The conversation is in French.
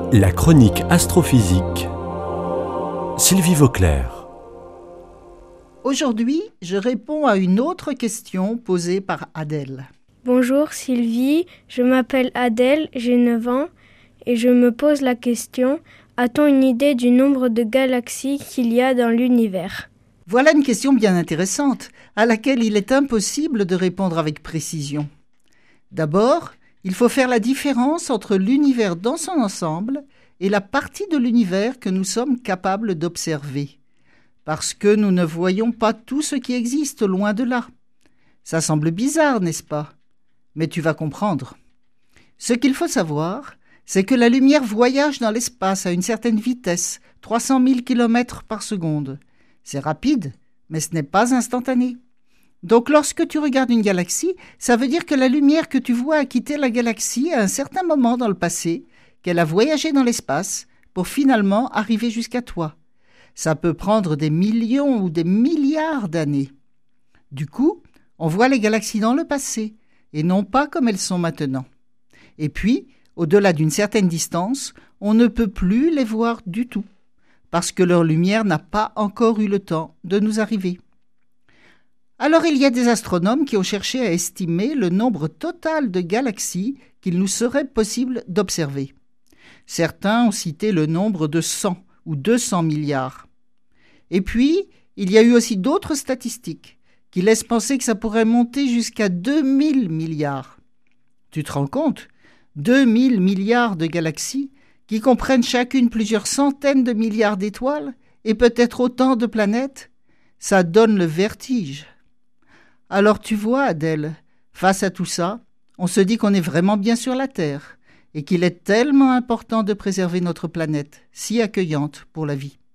La chronique astrophysique. Sylvie Vauclair. Aujourd'hui, je réponds à une autre question posée par Adèle. Bonjour Sylvie, je m'appelle Adèle, j'ai 9 ans et je me pose la question, a-t-on une idée du nombre de galaxies qu'il y a dans l'univers ? Voilà une question bien intéressante, à laquelle il est impossible de répondre avec précision. D'abord, il faut faire la différence entre l'univers dans son ensemble et la partie de l'univers que nous sommes capables d'observer. Parce que nous ne voyons pas tout ce qui existe, loin de là. Ça semble bizarre, n'est-ce pas ? Mais tu vas comprendre. Ce qu'il faut savoir, c'est que la lumière voyage dans l'espace à une certaine vitesse, 300 000 km par seconde. C'est rapide, mais ce n'est pas instantané. Donc lorsque tu regardes une galaxie, ça veut dire que la lumière que tu vois a quitté la galaxie à un certain moment dans le passé, qu'elle a voyagé dans l'espace pour finalement arriver jusqu'à toi. Ça peut prendre des millions ou des milliards d'années. Du coup, on voit les galaxies dans le passé, et non pas comme elles sont maintenant. Et puis, au-delà d'une certaine distance, on ne peut plus les voir du tout, parce que leur lumière n'a pas encore eu le temps de nous arriver. Alors il y a des astronomes qui ont cherché à estimer le nombre total de galaxies qu'il nous serait possible d'observer. Certains ont cité le nombre de 100 ou 200 milliards. Et puis, il y a eu aussi d'autres statistiques qui laissent penser que ça pourrait monter jusqu'à 2000 milliards. Tu te rends compte ? 2000 milliards de galaxies qui comprennent chacune plusieurs centaines de milliards d'étoiles et peut-être autant de planètes. Ça donne le vertige. Alors tu vois, Adèle, face à tout ça, on se dit qu'on est vraiment bien sur la Terre et qu'il est tellement important de préserver notre planète, si accueillante pour la vie.